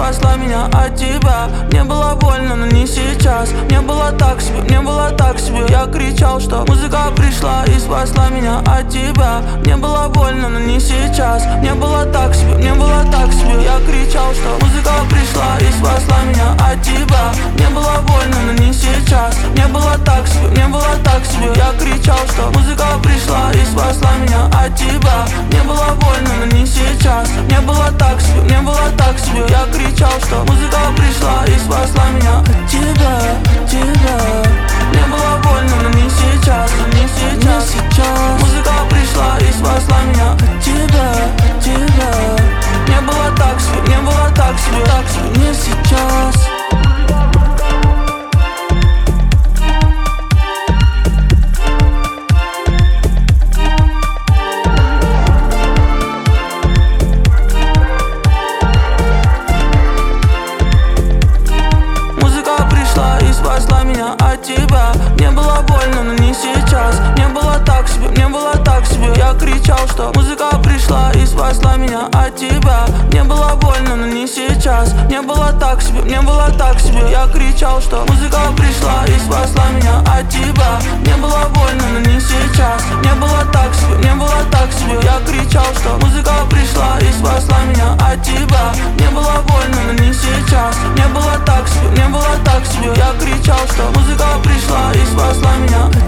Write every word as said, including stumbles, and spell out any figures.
спасла меня от тебя. Мне было больно, но не сейчас. Мне было так себе, мне было так себе. Я кричал, что музыка пришла и спасла меня от тебя. Мне было больно, но не сейчас. Мне было так себе, мне было так себе. Я кричал, что музыка пришла и спасла меня от тебя. Мне было больно, но не сейчас. Мне было так себе, мне было так себе. Я кричал, что музыка пришла и спасла меня от тебя. Мне было больно, но не сейчас. Мне было так себе, мне было так себе. Я кричал, что музыка пришла и спасла меня от тебя, от тебя. Мне было больно, но не сейчас, но не сейчас, не сейчас. Музыка пришла и спасла меня от тебя, от тебя. Мне было так себе, мне было так себе, так себе, не сейчас. Спасла меня от тебя. Мне было больно, но не сейчас. Мне было так себе, мне было так себе. Я кричал, что музыка пришла и спасла меня от тебя. Мне было больно, но не сейчас. Мне было так себе, мне было так себе. Я кричал, что музыка пришла и спасла меня от тебя. Мне было больно, но не сейчас. Мне было так себе, мне было так себе. Я кричал, что музыка пришла и спасла меня от тебя. Мне было больно, но не сейчас. Мне было так себе, мне было так себе. Я кричал, что музыка пришла и спасла меня.